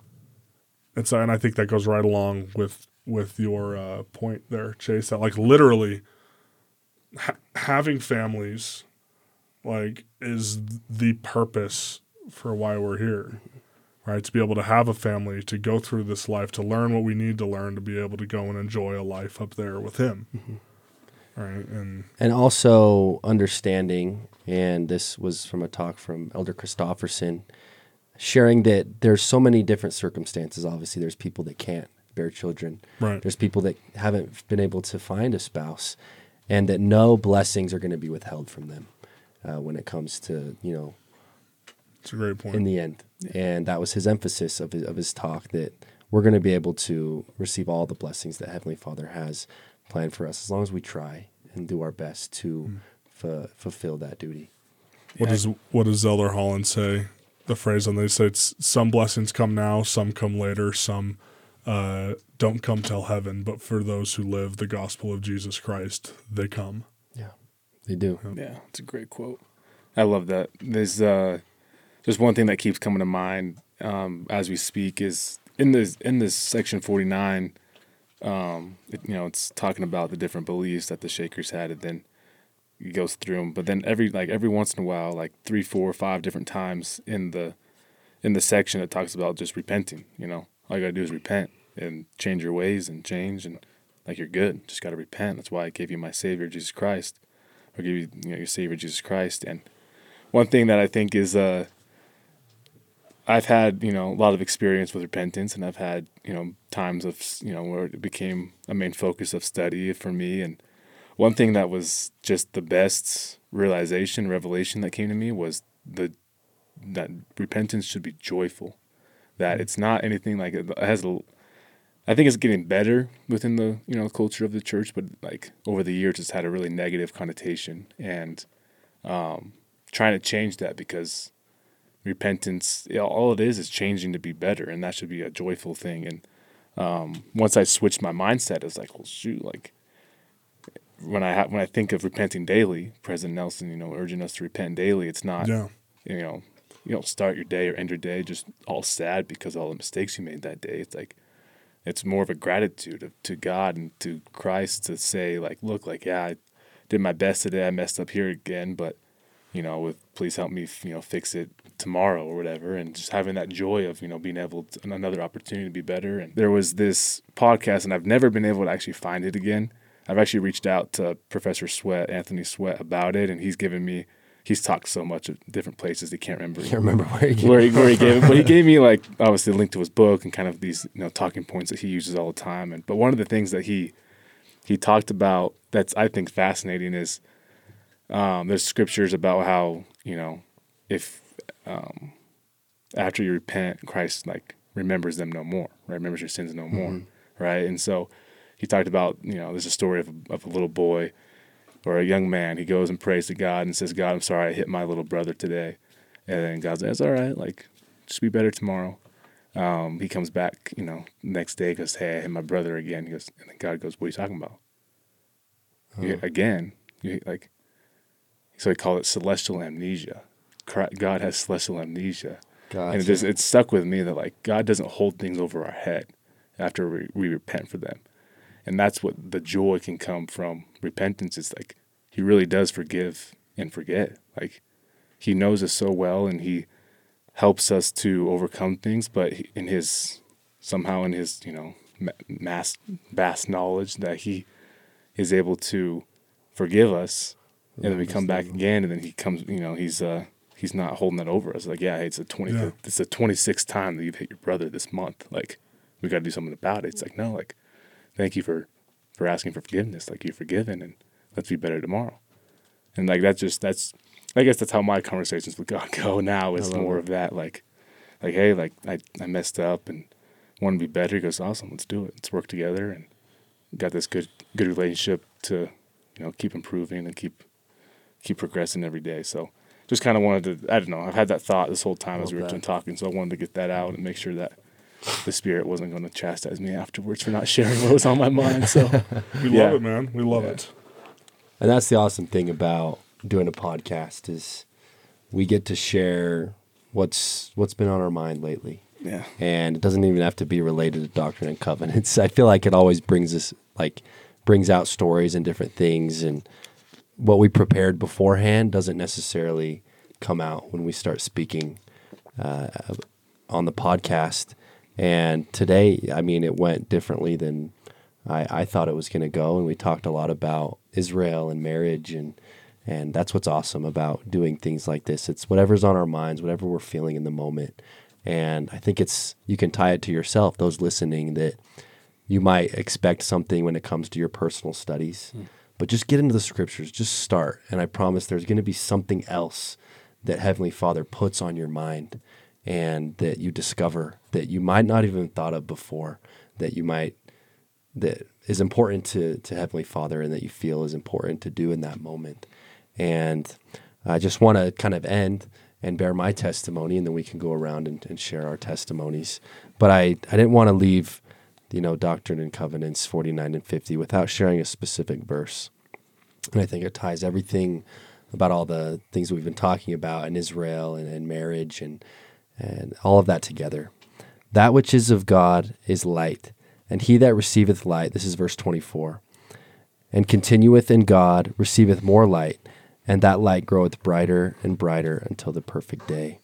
And so, and I think that goes right along with, with your uh, point there, Chase, that like literally ha- having families like is the purpose for why we're here, right? To be able to have a family, to go through this life, to learn what we need to learn, to be able to go and enjoy a life up there with him. Mm-hmm. Right. And, And also understanding, and this was from a talk from Elder Christofferson, sharing that there's so many different circumstances. Obviously, there's people that can't bear children. right. There's people that haven't been able to find a spouse, and that no blessings are going to be withheld from them uh, when it comes to, you know, It's a great point. in the end. And that was his emphasis of his, of his talk, that we're going to be able to receive all the blessings that Heavenly Father has planned for us as long as we try and do our best to Mm. f- fulfill that duty. What does what does Elder Holland say? The phrase on they say it's some blessings come now, some come later, some uh, don't come till heaven. But for those who live the gospel of Jesus Christ, they come. Yeah, they do. Yeah, it's a great quote. I love that. There's uh, just one thing that keeps coming to mind um, as we speak is in this in this section forty-nine. Um, it, you know, it's talking about the different beliefs that the Shakers had, and then it goes through them. But then every like every once in a while, like three, four, five different times in the in the section, it talks about just repenting. You know, all you gotta do is repent and change your ways and change, and like you're good. Just gotta repent. That's why I gave you my Savior Jesus Christ, or give you, you know, your Savior Jesus Christ. And one thing that I think is uh, I've had, you know, a lot of experience with repentance, and I've had, you know, times of, you know, where it became a main focus of study for me. And one thing that was just the best realization, revelation that came to me was the that repentance should be joyful. That it's not anything like it has. A, I think it's getting better within the, you know, culture of the church, but like over the years, it's had a really negative connotation, and um, trying to change that, because repentance, you know, all it is is changing to be better, and that should be a joyful thing. And um, once I switched my mindset, it's like, well, shoot, like when I ha- when I think of repenting daily, President Nelson, you know, urging us to repent daily, it's not, Yeah. you know, you don't start your day or end your day just all sad because of all the mistakes you made that day. It's like, it's more of a gratitude of, to God and to Christ to say, like, look, like, yeah, I did my best today. I messed up here again, but, you know, with please help me, you know, fix it tomorrow or whatever. And just having that joy of, you know, being able to, another opportunity to be better. And there was this podcast, and I've never been able to actually find it again. I've actually reached out to Professor Sweat, Anthony Sweat, about it, and he's given me, he's talked so much at different places he can't remember. I can't remember where he where he, where he gave it, but he gave me, like, obviously a link to his book and kind of these, you know, talking points that he uses all the time. And but one of the things that he he talked about that's, I think, fascinating is um, there's scriptures about how, you know, if um, after you repent, Christ like remembers them no more, right? Remembers your sins no more, mm-hmm. right? And so he talked about, you know, there's a story of a, of a little boy or a young man. He goes and prays to God and says, God, I'm sorry I hit my little brother today. And then God's like, it's all right, like, just be better tomorrow. Um, he comes back, you know, next day, goes, hey, I hit my brother again. He goes, and then God goes, what are you talking about? Oh. You, again, you, like, So he called it celestial amnesia. God has celestial amnesia. Gotcha. And it just, it stuck with me that like God doesn't hold things over our head after we, we repent for them. And that's what the joy can come from repentance. It's like he really does forgive and forget. Like he knows us so well and he helps us to overcome things, but he, in his, somehow in his, you know, mass, vast knowledge that he is able to forgive us. And then we come back again and then he comes, you know, he's, uh, he's not holding that over us. Like, yeah, it's a twenty, yeah. it's the twenty-sixth time that you've hit your brother this month. Like, we got to do something about it. It's like, no, like, thank you for, for asking for forgiveness. Like, you're forgiven and let's be better tomorrow. And like, that's just, that's, I guess that's how my conversations with God go now. Is more it. of that, like, like, hey, like, I, I messed up and want to be better. He goes, awesome, let's do it. Let's work together and got this good, good relationship to, you know, keep improving and keep, keep progressing every day. So just kind of wanted to, I don't know, I've had that thought this whole time as we were that. talking, so I wanted to get that out and make sure that the Spirit wasn't going to chastise me afterwards for not sharing what was on my mind. So we yeah. love it, man. We love yeah. it. And that's the awesome thing about doing a podcast is we get to share what's what's been on our mind lately. Yeah. And it doesn't even have to be related to Doctrine and Covenants. I feel like it always brings us, like, brings out stories and different things, and what we prepared beforehand doesn't necessarily come out when we start speaking uh, on the podcast. And today, I mean, it went differently than I, I thought it was going to go. And we talked a lot about Israel and marriage, and and that's what's awesome about doing things like this. It's whatever's on our minds, whatever we're feeling in the moment. And I think it's, you can tie it to yourself, those listening, that you might expect something when it comes to your personal studies. Mm. But just get into the scriptures, just start. And I promise there's going to be something else that Heavenly Father puts on your mind and that you discover that you might not even thought of before, that you might, that is important to, to Heavenly Father and that you feel is important to do in that moment. And I just want to kind of end and bear my testimony, and then we can go around and, and share our testimonies. But I, I didn't want to leave, you know, Doctrine and Covenants forty-nine and fifty without sharing a specific verse. And I think it ties everything about all the things we've been talking about in Israel and, and marriage and and all of that together. That which is of God is light, and he that receiveth light, this is verse twenty-four, and continueth in God receiveth more light, and that light groweth brighter and brighter until the perfect day.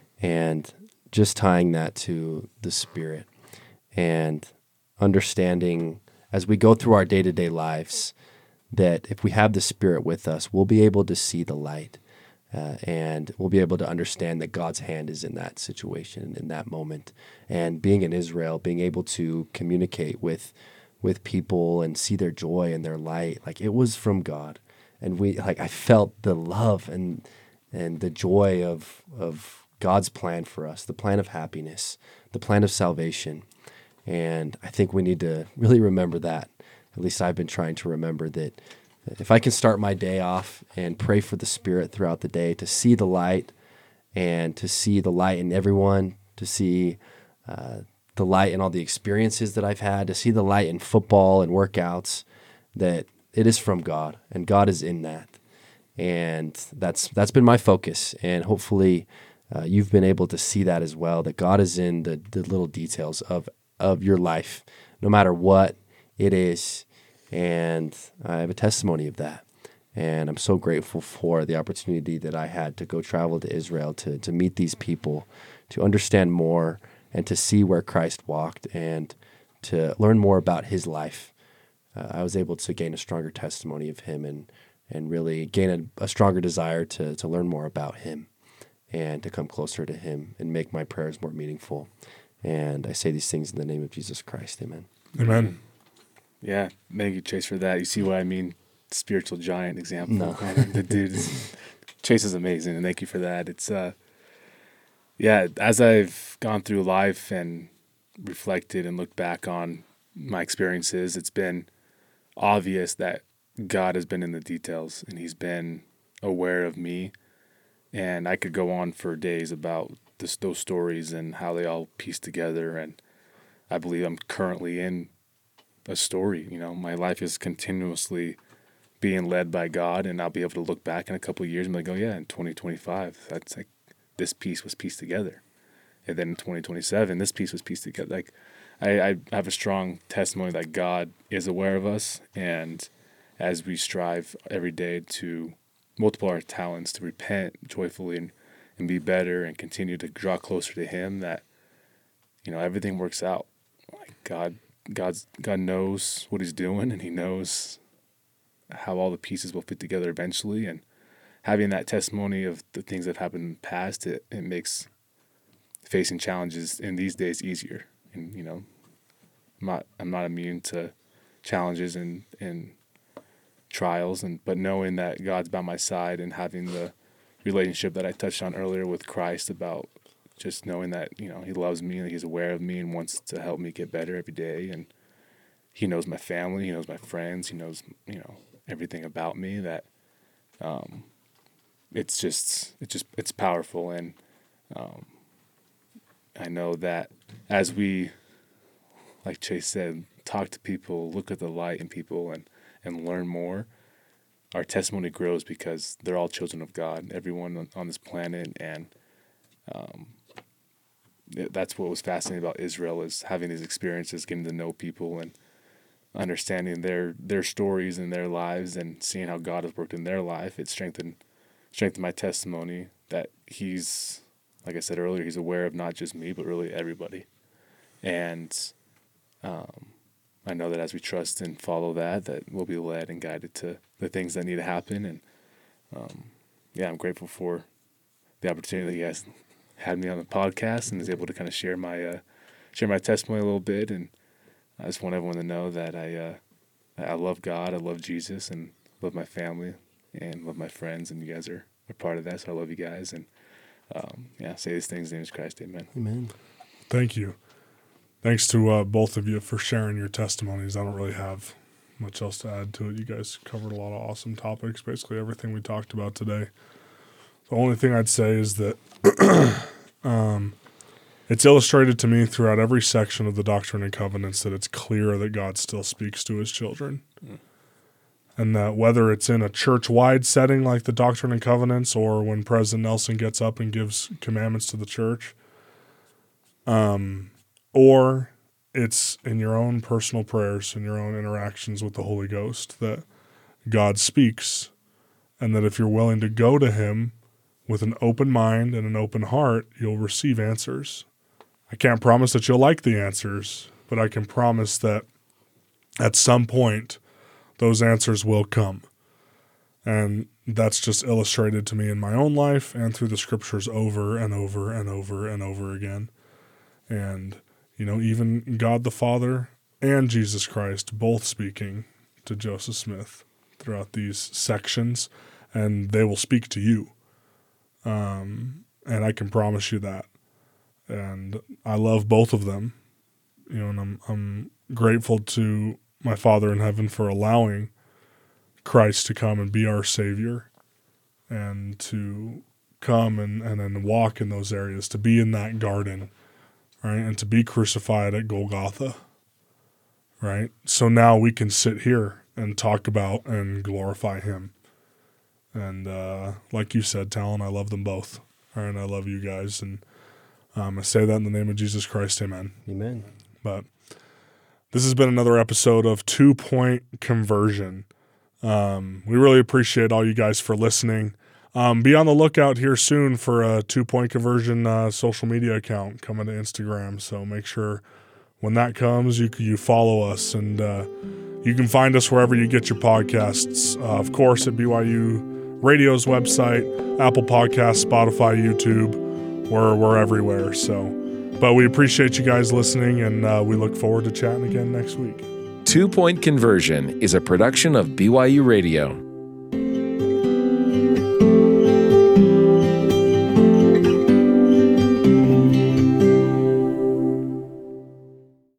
And just tying that to the Spirit and understanding as we go through our day-to-day lives that if we have the Spirit with us, we'll be able to see the light, uh, and we'll be able to understand that God's hand is in that situation, in that moment. And being in Israel, being able to communicate with with people and see their joy and their light, like it was from God. And we, like, I felt the love and and the joy of of God's plan for us, the plan of happiness, the plan of salvation. And I think we need to really remember that. At least I've been trying to remember that if I can start my day off and pray for the Spirit throughout the day to see the light and to see the light in everyone, to see uh, the light in all the experiences that I've had, to see the light in football and workouts, that it is from God and God is in that. And that's that's been my focus. And hopefully uh, you've been able to see that as well, that God is in the, the little details of, of your life, no matter what it is. And I have a testimony of that. And I'm so grateful for the opportunity that I had to go travel to Israel, to, to meet these people, to understand more and to see where Christ walked and to learn more about his life. Uh, I was able to gain a stronger testimony of him and, and really gain a, a stronger desire to, to learn more about him and to come closer to him and make my prayers more meaningful. And I say these things in the name of Jesus Christ. Amen. Amen. Yeah, thank you, Chase, for that. You see what I mean? Spiritual giant example. No. The dude is, Chase is amazing, and thank you for that. It's, uh, yeah, as I've gone through life and reflected and looked back on my experiences, it's been obvious that God has been in the details, and he's been aware of me. And I could go on for days about this, those stories and how they all piece together. And I believe I'm currently in a story. You know, my life is continuously being led by God, and I'll be able to look back in a couple of years and be like, oh yeah, in twenty twenty-five, that's like, this piece was pieced together. And then in twenty twenty-seven, this piece was pieced together. Like, I, I have a strong testimony that God is aware of us, and as we strive every day to multiply our talents, to repent joyfully and, and be better and continue to draw closer to Him, that, you know, everything works out. Like God, God's God knows what He's doing, and He knows how all the pieces will fit together eventually. And having that testimony of the things that have happened in the past, it, it makes facing challenges in these days easier. And, you know, I'm not, I'm not immune to challenges and, and trials, and but knowing that God's by my side and having the relationship that I touched on earlier with Christ, about just knowing that, you know, He loves me and He's aware of me and wants to help me get better every day. And He knows my family, He knows my friends, He knows, you know, everything about me, that um, it's just, it's just, it's powerful. And um, I know that as we, like Chase said, talk to people, look at the light in people, and, and learn more, our testimony grows, because they're all children of God, everyone on, on this planet. And um, it, that's what was fascinating about Israel, is having these experiences, getting to know people and understanding their, their stories and their lives, and seeing how God has worked in their life. It strengthened, strengthened my testimony that He's, like I said earlier, He's aware of not just me, but really everybody. And um, I know that as we trust and follow that, that we'll be led and guided to the things that need to happen. And um, yeah, I'm grateful for the opportunity that He has had me on the podcast and is able to kind of share my uh, share my testimony a little bit. And I just want everyone to know that I uh, I love God, I love Jesus, and love my family and love my friends, and you guys are, are part of that. So I love you guys. And um, yeah, say these things in the name of Christ. Amen. Amen. Thank you. Thanks to uh, both of you for sharing your testimonies. I don't really have much else to add to it. You guys covered a lot of awesome topics, basically everything we talked about today. The only thing I'd say is that um, it's illustrated to me throughout every section of the Doctrine and Covenants that it's clear that God still speaks to His children. Mm. And that whether it's in a church-wide setting like the Doctrine and Covenants, or when President Nelson gets up and gives commandments to the church, um, or it's in your own personal prayers and your own interactions with the Holy Ghost, that God speaks, and that if you're willing to go to Him with an open mind and an open heart, you'll receive answers. I can't promise that you'll like the answers, but I can promise that at some point those answers will come. And that's just illustrated to me in my own life and through the scriptures over and over and over and over again. And, you know, even God the Father and Jesus Christ both speaking to Joseph Smith throughout these sections, and they will speak to you. Um, and I can promise you that. And I love both of them, you know, and I'm I'm grateful to my Father in heaven for allowing Christ to come and be our Savior, and to come and, and, and walk in those areas, to be in that garden, right, and to be crucified at Golgotha, right? So now we can sit here and talk about and glorify Him. And uh, like you said, Talon, I love them both, right? And I love you guys, and um, I say that in the name of Jesus Christ, amen. Amen. But this has been another episode of Two Point Conversion. Um, we really appreciate all you guys for listening. Um, be on the lookout here soon for a Two Point Conversion uh, social media account coming to Instagram. So make sure when that comes, you you follow us, and uh, you can find us wherever you get your podcasts. Uh, of course, at B Y U Radio's website, Apple Podcasts, Spotify, YouTube. We're we're everywhere. So, but we appreciate you guys listening, and uh, we look forward to chatting again next week. Two Point Conversion is a production of B Y U Radio.